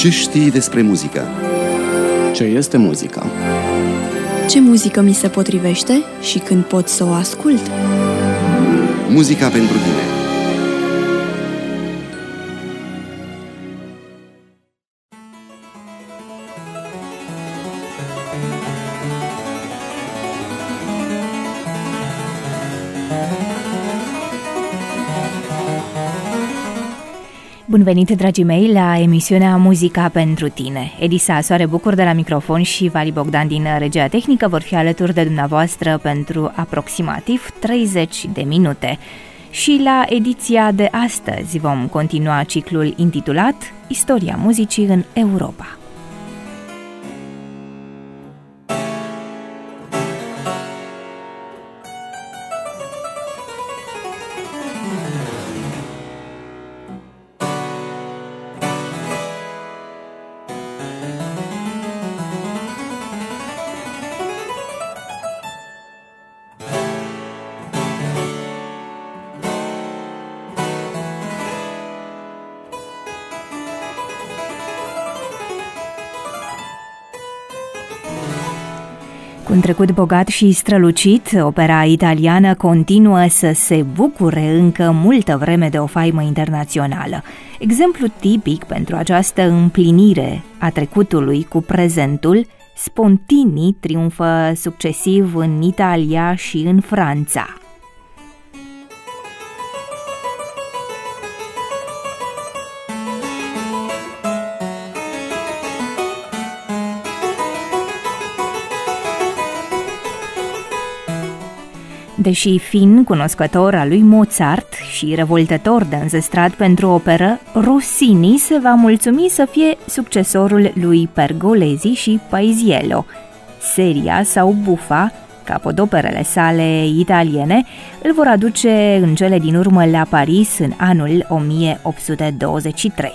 Ce știi despre muzică? Ce este muzica? Ce muzică mi se potrivește și când pot să o ascult? Muzica pentru tine. Bun venit, dragii mei, la emisiunea Muzica pentru tine. Edisa Soare Bucur de la microfon și Vali Bogdan din regia tehnică vor fi alături de dumneavoastră pentru aproximativ 30 de minute. Și la ediția de astăzi vom continua ciclul intitulat Istoria muzicii în Europa. Cu un trecut bogat și strălucit, opera italiană continuă să se bucure încă multă vreme de o faimă internațională. Exemplu tipic pentru această împlinire a trecutului cu prezentul, Spontini triumfă succesiv în Italia și în Franța. Deși fin cunoscător al lui Mozart și revoltător de înzestrat pentru operă, Rossini se va mulțumi să fie succesorul lui Pergolesi și Paisiello. Seria sau Buffa, capodoperele sale italiene, îl vor aduce în cele din urmă la Paris în anul 1823.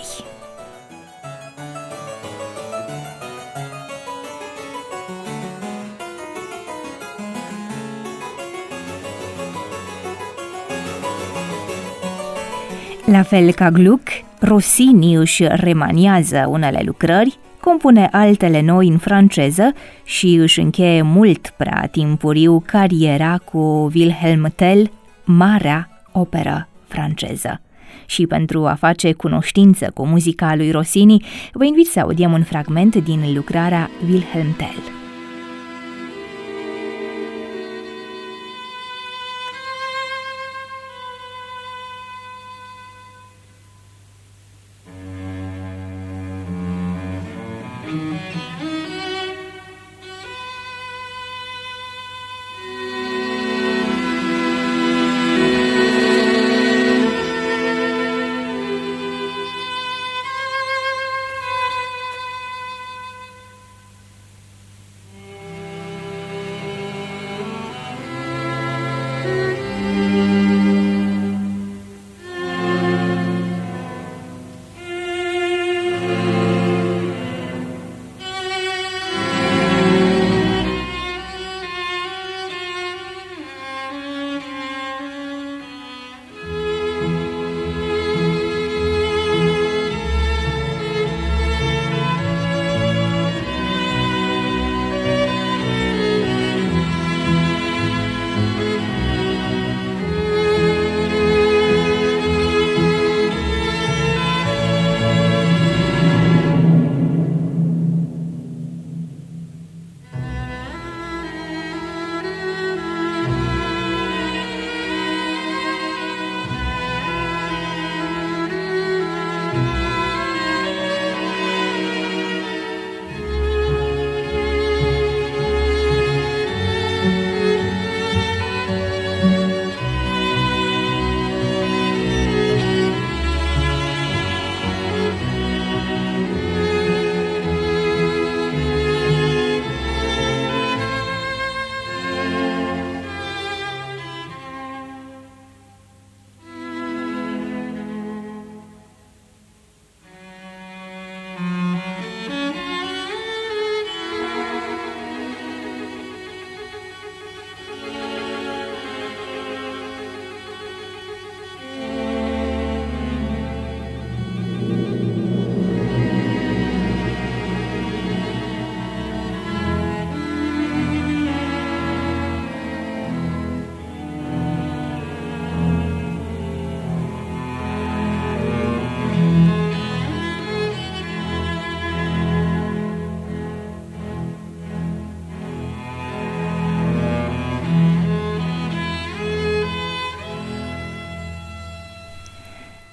La fel ca Gluck, Rossini își remaniază unele lucrări, compune altele noi în franceză și își încheie mult prea timpuriu cariera cu Wilhelm Tell, marea operă franceză. Și pentru a face cunoștință cu muzica lui Rossini, vă invit să audiem un fragment din lucrarea Wilhelm Tell.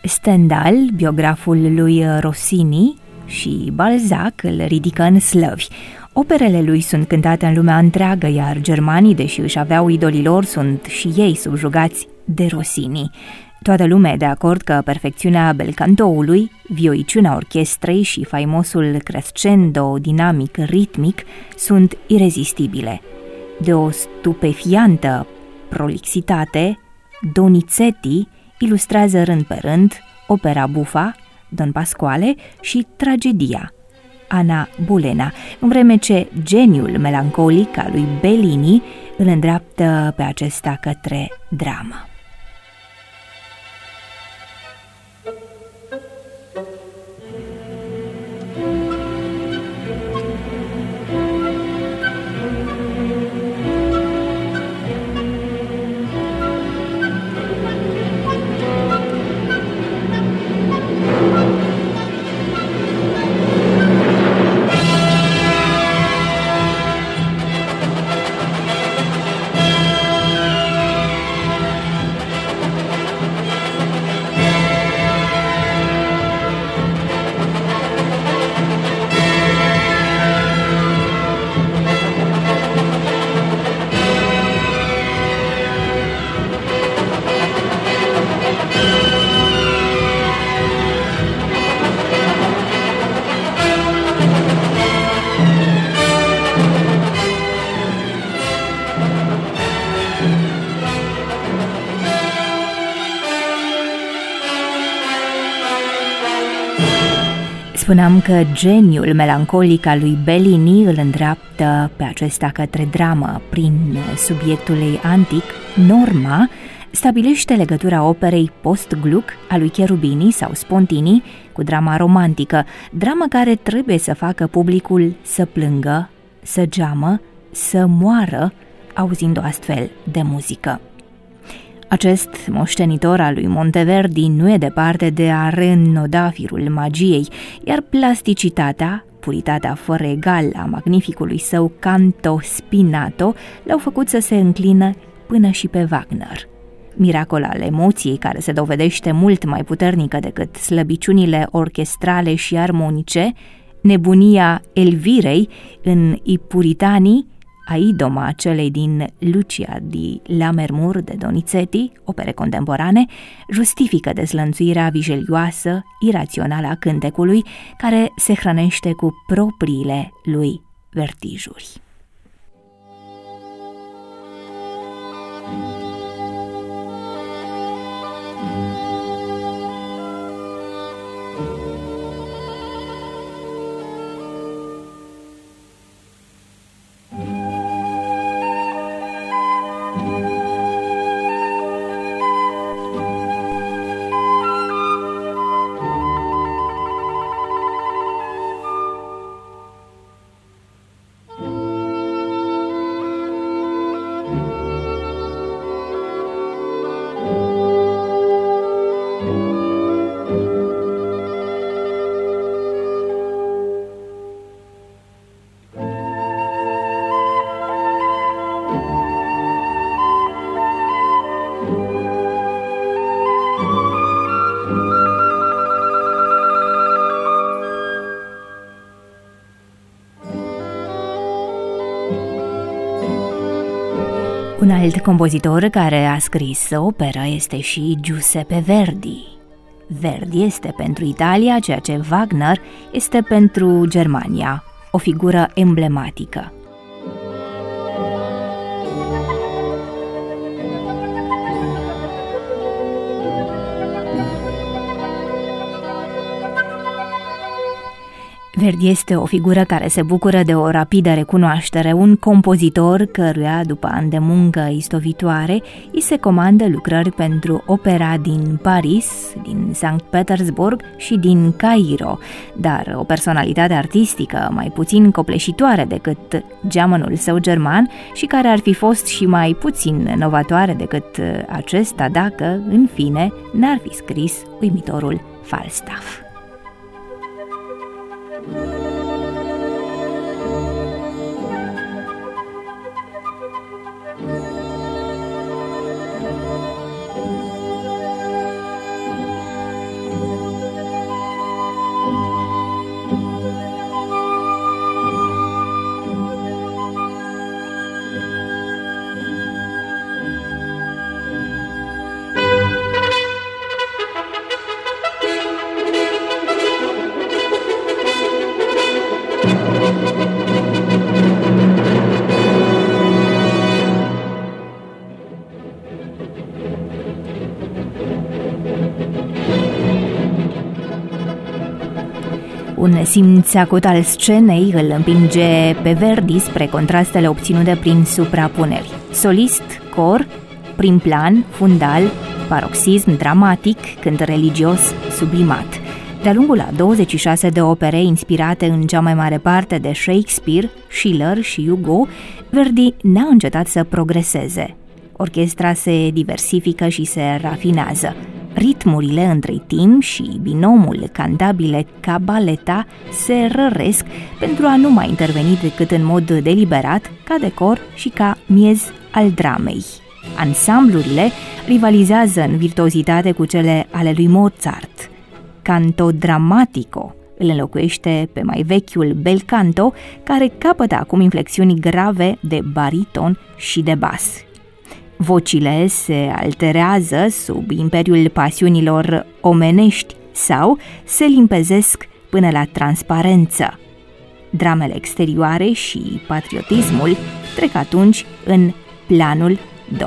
Stendhal, biograful lui Rossini, și Balzac îl ridică în slăvi. Operele lui sunt cântate în lumea întreagă, iar germanii, deși își aveau idolii lor, sunt și ei subjugați de Rossini. Toată lumea e de acord că perfecțiunea belcantoului, vioiciunea orchestrei și faimosul crescendo dinamic ritmic sunt irezistibile. De o stupefiantă prolixitate, Donizetti ilustrează rând pe rând opera bufa, Don Pasquale și tragedia, Anna Bolena, în vreme ce geniul melancolic al lui Bellini îl îndreaptă pe acesta către dramă. Spuneam că geniul melancolic al lui Bellini îl îndreaptă pe acesta către dramă. Prin subiectul ei antic, Norma stabilește legătura operei Post-Gluck a lui Cherubini sau Spontini cu drama romantică, dramă care trebuie să facă publicul să plângă, să geamă, să moară, auzind o astfel de muzică. Acest moștenitor al lui Monteverdi nu e departe de a reînnoda firul magiei, iar plasticitatea, puritatea fără egal a magnificului său canto spinato l-au făcut să se înclină până și pe Wagner. Miracol al emoției, care se dovedește mult mai puternică decât slăbiciunile orchestrale și armonice, nebunia Elvirei în I Puritani, a idoma celei din Lucia di Lammermoor de Donizetti, opere contemporane, justifică dezlănțuirea vijelioasă, irațională a cântecului, care se hrănește cu propriile lui vertijuri. Un alt compozitor care a scris operă este și Giuseppe Verdi. Verdi este pentru Italia ceea ce Wagner este pentru Germania, o figură emblematică. Verdi este o figură care se bucură de o rapidă recunoaștere, un compozitor căruia, după ani de muncă istovitoare, îi se comandă lucrări pentru opera din Paris, din Sankt Petersburg și din Cairo, dar o personalitate artistică mai puțin copleșitoare decât geamănul său german și care ar fi fost și mai puțin novatoare decât acesta dacă, în fine, n-ar fi scris uimitorul Falstaff. Un simț acut al scenei îl împinge pe Verdi spre contrastele obținute prin suprapuneri. Solist, cor, prim plan, fundal, paroxism dramatic, cânt religios, sublimat. De-a lungul a 26 de opere inspirate în cea mai mare parte de Shakespeare, Schiller și Hugo, Verdi n-a încetat să progreseze. Orchestra se diversifică și se rafinează. Ritmurile între timp și binomul cantabile ca baleta se răresc pentru a nu mai interveni decât în mod deliberat, ca decor și ca miez al dramei. Ansamblurile rivalizează în virtuozitate cu cele ale lui Mozart. Canto drammatico îl înlocuiește pe mai vechiul bel canto, care capătă acum inflexiuni grave de bariton și de bas. Vocile se alterează sub imperiul pasiunilor omenești sau se limpezesc până la transparență. Dramele exterioare și patriotismul trec atunci în planul 2.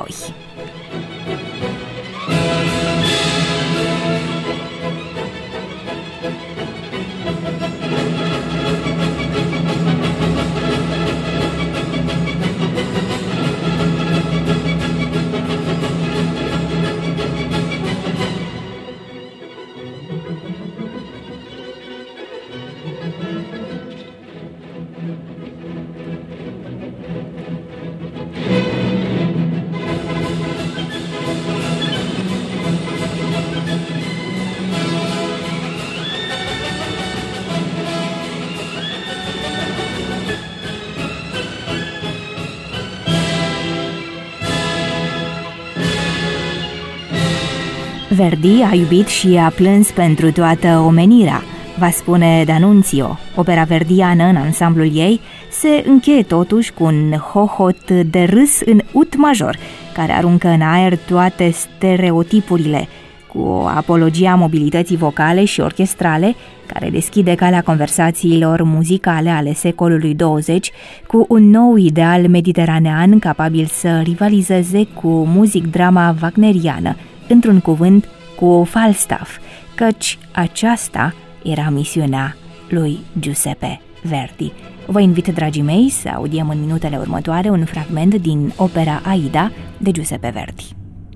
Verdi a iubit și a plâns pentru toată omenirea, va spune D'Annunzio. Opera verdiană în ansamblul ei se încheie totuși cu un hohot de râs în ut major, care aruncă în aer toate stereotipurile, cu o apologie a mobilității vocale și orchestrale, care deschide calea conversațiilor muzicale ale secolului 20 cu un nou ideal mediteranean capabil să rivalizeze cu muzic-drama wagneriană, într-un cuvânt, cu Falstaff, căci aceasta era misiunea lui Giuseppe Verdi. Vă invit, dragii mei, să audiem în minutele următoare un fragment din opera Aida de Giuseppe Verdi.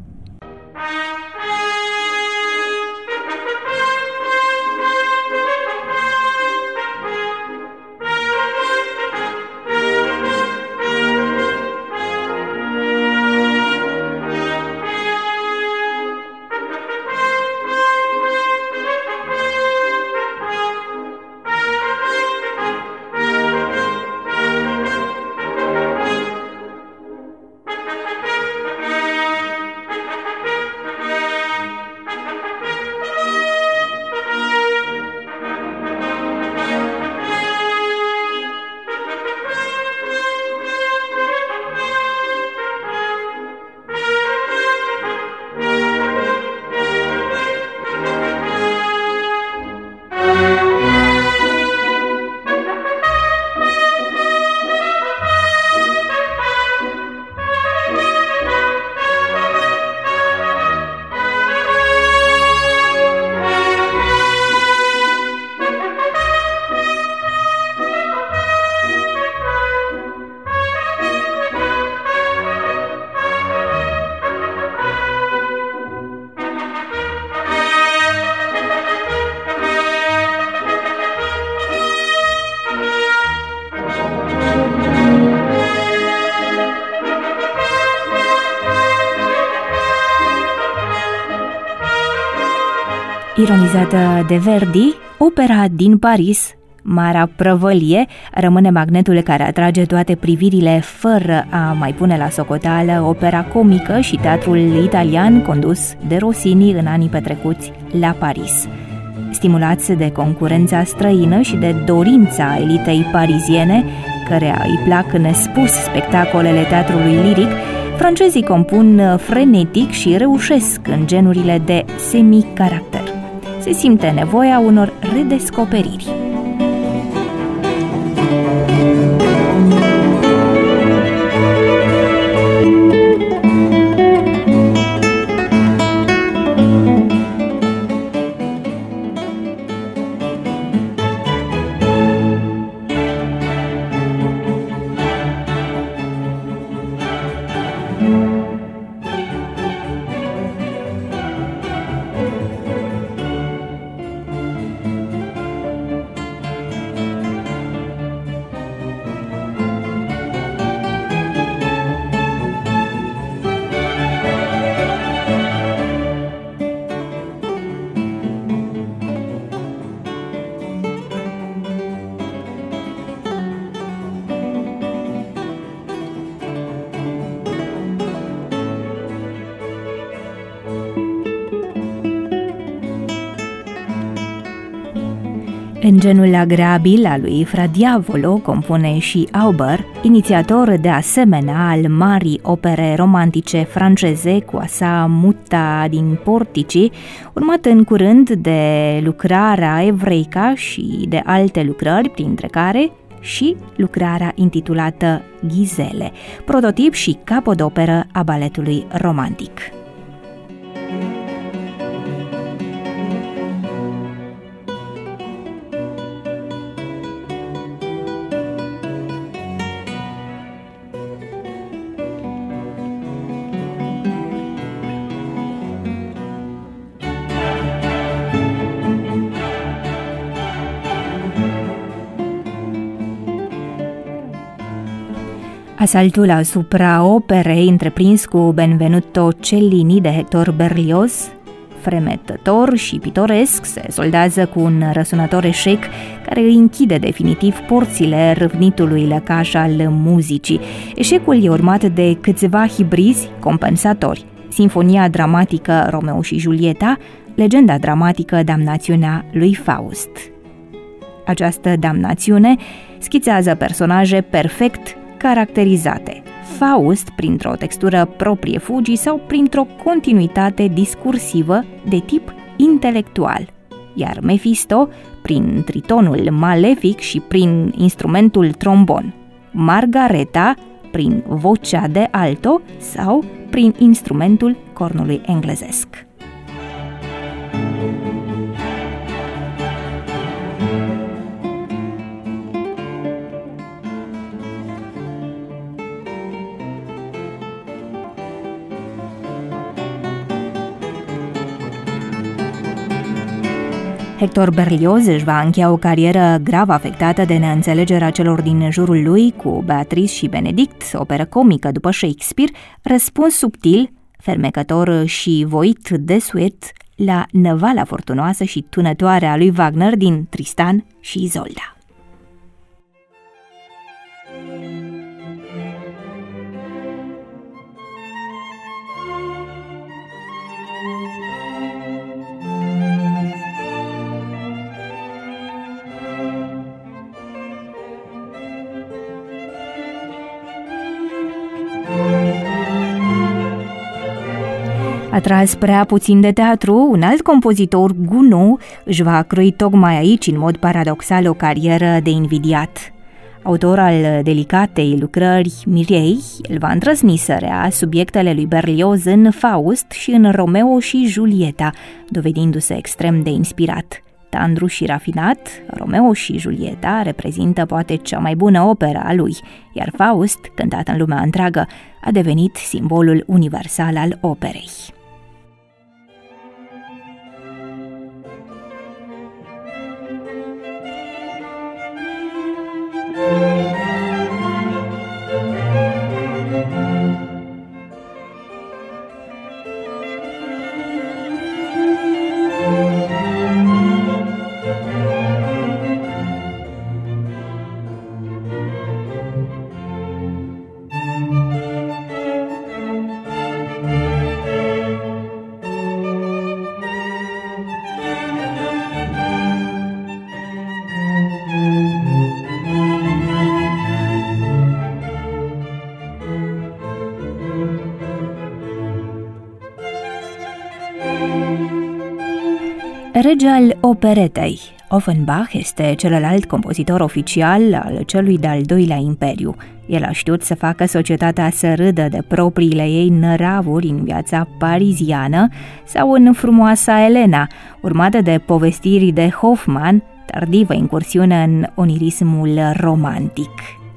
Ironizată de Verdi, opera din Paris, Marea Prăvălie, rămâne magnetul care atrage toate privirile fără a mai pune la socoteală opera comică și teatrul italian condus de Rossini în anii petrecuți la Paris. Stimulați de concurența străină și de dorința elitei pariziene, căreia îi plac nespus spectacolele teatrului liric, francezii compun frenetic și reușesc în genurile de semi-caracter. Se simte nevoia unor redescoperiri. În genul agreabil al lui Fra Diavolo compune și Auber, inițiator de asemenea al marii opere romantice franceze cu a sa Muta din Portici, urmat în curând de lucrarea Evreica și de alte lucrări, printre care și lucrarea intitulată Ghizele, prototip și capodoperă a baletului romantic. Asaltul asupra operei întreprins cu Benvenuto Cellini de Hector Berlioz, fremătător și pitoresc, se soldează cu un răsunător eșec care îi închide definitiv porțile râvnitului lăcaș al muzicii. Eșecul e urmat de câțiva hibrizi compensatori: sinfonia dramatică Romeo și Julieta, legenda dramatică Damnațiunea lui Faust. Această damnațiune schițează personaje perfect caracterizate: Faust printr-o textură proprie fugii sau printr-o continuitate discursivă de tip intelectual, iar Mephisto prin tritonul malefic și prin instrumentul trombon, Margareta prin vocea de alto sau prin instrumentul cornului englezesc. Hector Berlioz își va încheia o carieră grav afectată de neînțelegerea celor din jurul lui cu Beatrice și Benedict, operă comică după Shakespeare, răspuns subtil, fermecător și voit de suet la năvala fortunoasă și tunătoare a lui Wagner din Tristan și Izolda. Atras prea puțin de teatru, un alt compozitor, Gounod, își va croi tocmai aici, în mod paradoxal, o carieră de invidiat. Autor al delicatei lucrări Mirei, îl va îndrăzni să rea subiectele lui Berlioz în Faust și în Romeo și Julieta, dovedindu-se extrem de inspirat. Tandru și rafinat, Romeo și Julieta reprezintă poate cea mai bună operă a lui, iar Faust, cântat în lumea întreagă, a devenit simbolul universal al operei. Rege al operetei, Offenbach este celălalt compozitor oficial al celui de-al doilea imperiu. El a știut să facă societatea să râdă de propriile ei năravuri în viața pariziană sau în frumoasa Elena, urmată de povestiri de Hoffmann, tardivă incursiune în onirismul romantic.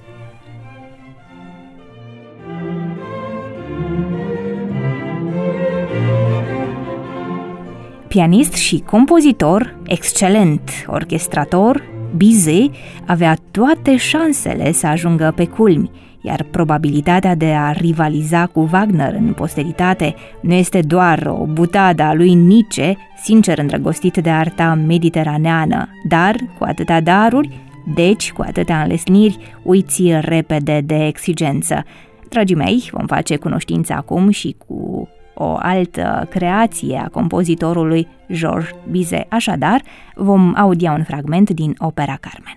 Pianist și compozitor, excelent orchestrator, Bizet avea toate șansele să ajungă pe culmi, iar probabilitatea de a rivaliza cu Wagner în posteritate nu este doar o butadă a lui Nietzsche, sincer îndrăgostit de arta mediteraneană, dar cu atâtea daruri, deci cu atâtea înlesniri, uiți repede de exigență. Dragii mei, vom face cunoștință acum și cu o altă creație a compozitorului Georges Bizet. Așadar, vom audia un fragment din opera Carmen.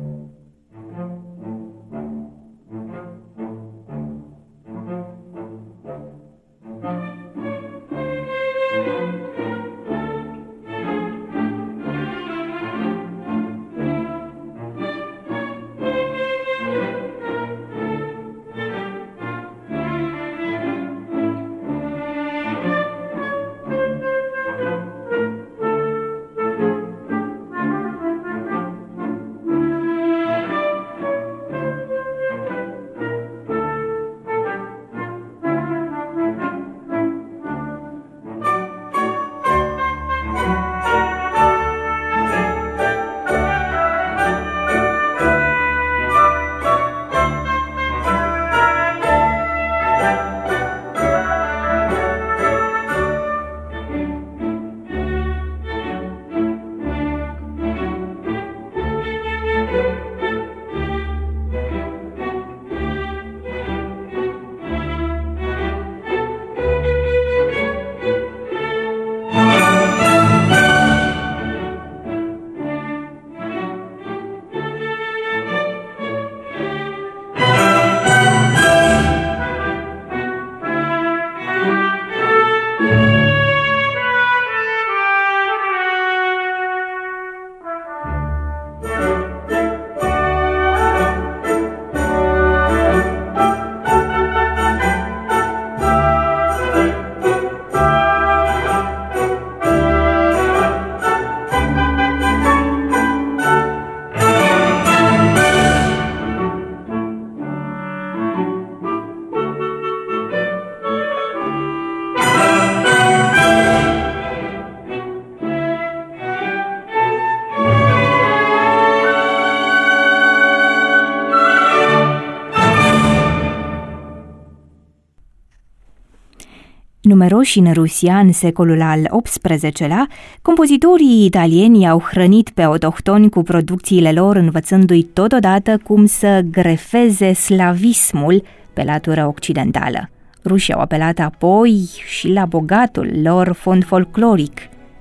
Numeroși în Rusia în secolul al XVIII-lea, compozitorii italieni au hrănit pe autohtoni cu producțiile lor, învățându-i totodată cum să grefeze slavismul pe latura occidentală. Rușii au apelat apoi și la bogatul lor fond folcloric,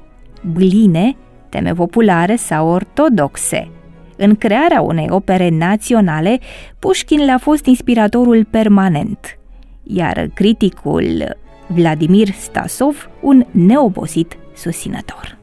bâline, teme populare sau ortodoxe. În crearea unei opere naționale, Pușkin le-a fost inspiratorul permanent, iar criticul Vladimir Stasov, un neobosit susținător.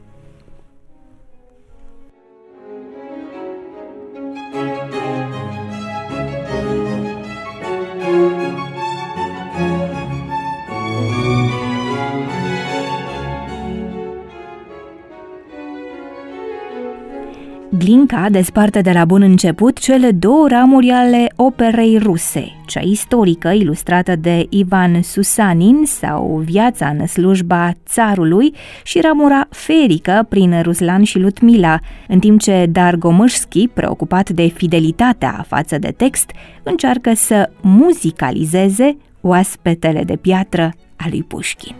Glinka desparte de la bun început cele două ramuri ale operei ruse, cea istorică, ilustrată de Ivan Susanin, sau Viața în slujba țarului, și ramura ferică prin Ruslan și Ludmila, în timp ce Dargomâșski, preocupat de fidelitatea față de text, încearcă să muzicalizeze oaspetele de piatră a lui Pușkin.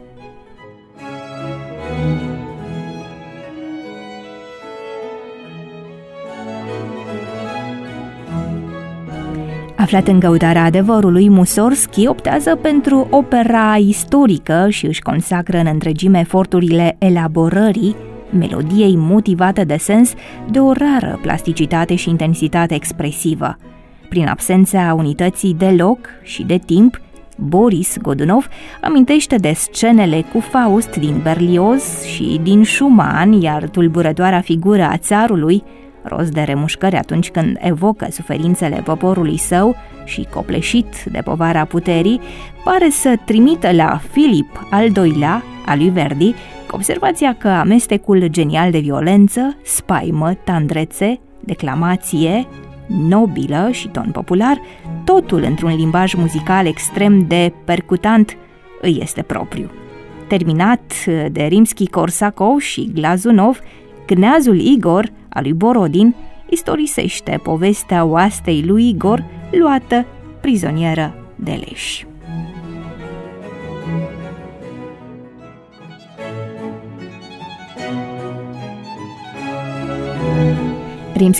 Aflat în căutarea adevărului, Mussorgsky optează pentru opera istorică și își consacră în întregime eforturile elaborării melodiei motivată de sens, de o rară plasticitate și intensitate expresivă. Prin absența unității de loc și de timp, Boris Godunov amintește de scenele cu Faust din Berlioz și din Schumann, iar tulburătoarea figură a țarului, rost de remușcări atunci când evocă suferințele poporului său și copleșit de povara puterii, pare să trimită la Filip al II-lea, a lui Verdi, cu observația că amestecul genial de violență, spaimă, tandrețe, declamație nobilă și ton popular, totul într-un limbaj muzical extrem de percutant, îi este propriu. Terminat de Rimski-Korsakov și Glazunov, Cneazul Igor, a lui Borodin, istorisește povestea oastei lui Igor, luată prizonieră de leși.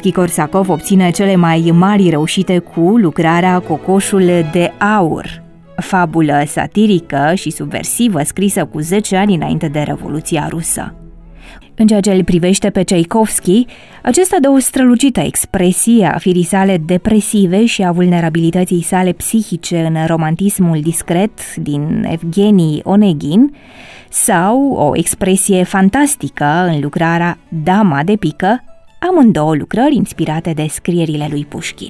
Rimski-Korsakov obține cele mai mari reușite cu lucrarea Cocoșul de aur, fabulă satirică și subversivă scrisă cu 10 ani înainte de Revoluția Rusă. În ceea ce îl privește pe Tchaikovsky, acesta dă o strălucită expresie a firii sale depresive și a vulnerabilității sale psihice în romantismul discret din Evgeni Onegin, sau o expresie fantastică în lucrarea Dama de pică, amândouă lucrări inspirate de scrierile lui Pușkin.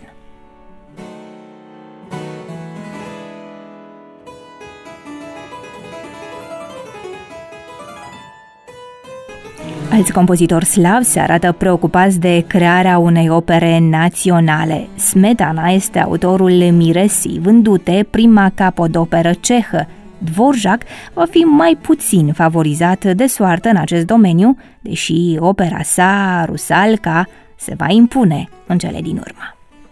Alți compozitori slavi se arată preocupați de crearea unei opere naționale. Smetana este autorul Miresii vândute, prima capodoperă cehă. Dvorak va fi mai puțin favorizat de soartă în acest domeniu, deși opera sa, Rusalka, se va impune în cele din urmă.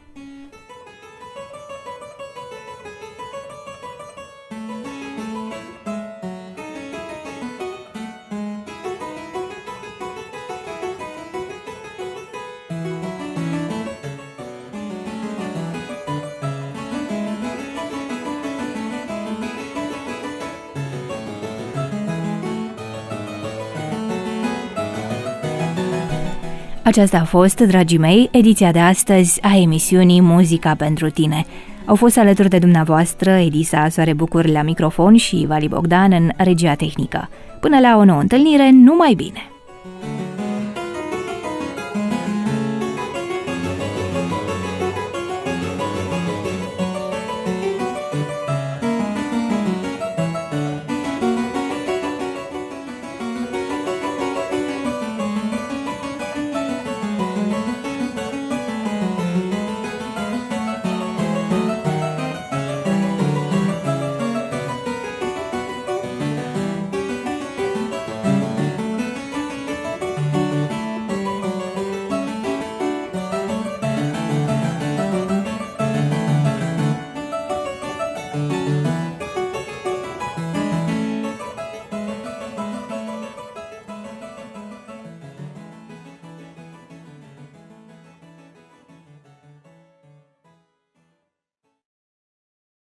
Aceasta a fost, dragii mei, ediția de astăzi a emisiunii Muzica pentru tine. Au fost alături de dumneavoastră Edisa Soare Bucur la microfon și Vali Bogdan în regia tehnică. Până la o nouă întâlnire, numai bine!